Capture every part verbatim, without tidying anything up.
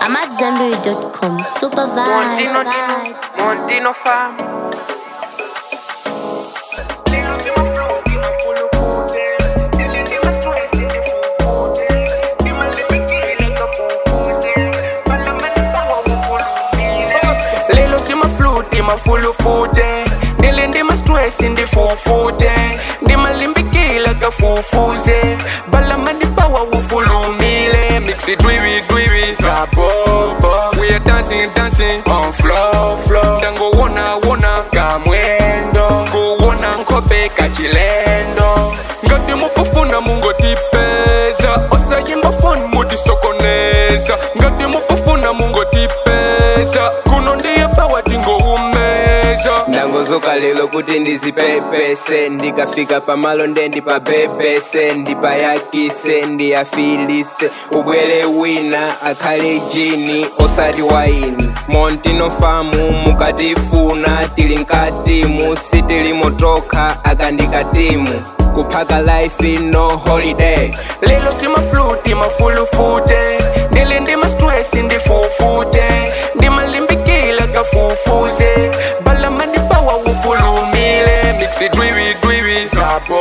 I'm at Zambiri dot com. Super Montino, vibes. Montino fam. Lelo sima flute, ma fulu fute. Nile ndima stress indi fufute. Ndima limbikila ka fufuze. Bala mani power ufulumile. Mix it dweeby dweeby. Sapo, we are dancing dancing on floor floor. Tango wona wona kamwendo. Kuwona nkope kachilendo. Ngati mukufuna mungo tipeza. Osa yimba phone mudi sokoneza. Ngati mukufuna mungo tipeza. Kuno ndiye power tingo umeza. Ndangozoka lelo kuti ndizipepese. Ndikafika pamalo ndendi pa bebese. Ndipayakise ndiyafilise. Ubwele wina akhale jini osati waini. Montino famu mukatifuna. Tili nkatimu sitili motoka akandikatimu. Kuphaka life no holiday. Lelo sima flute mafulu fute. Nile ndima stress ndi fufute. Ndima limbikila ka fufuze. Bala mani power ufulumile. Mix it dweeby dweeby. Sapo,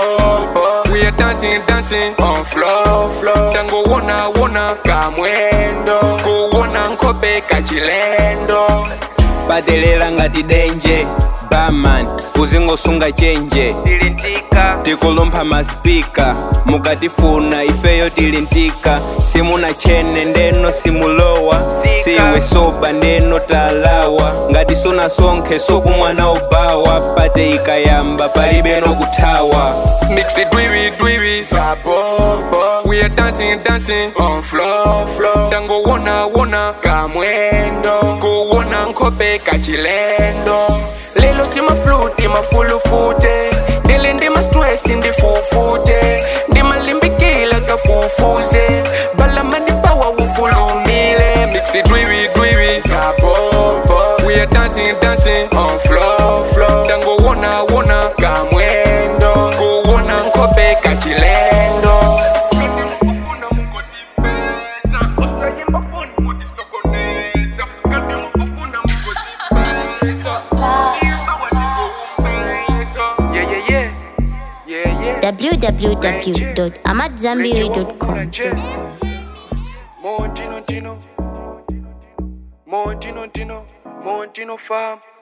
we are dancing dancing on floor floor. Tango wona wona kamwendo. Kuwona nkope kachilendo. Patelela ngati denje Barman, uzingosunga chenje Tilintika tikulumpha maspika mukatifuna ifeyo tilintika. Simuna chene ndeno simulowa Sika. Siwe soba ndeno talawa. Ngati suna sonkhe sokumwana ubawa. Pate ikayamba palibe no kuthawa. Mix it dweeby dweeby. Sapo, we are dancing dancing on floor floor. Tango wona wona kamwendo. Kuwona nkope kachilendo. Lelo sima flute mafulu fute. Nile ndima stress ndi fufute. Ndima limbikila ka fufuze. Bala mani power ufulumile. Mix it dweeby dweeby. Sapo, we are dancing dancing on floor floor. Tango wona wona kamwendo. Kuwona nkope kachilendo. w w w dot amadzambiri dot com. Montino, Montino, Montino, Montino, Montino farm.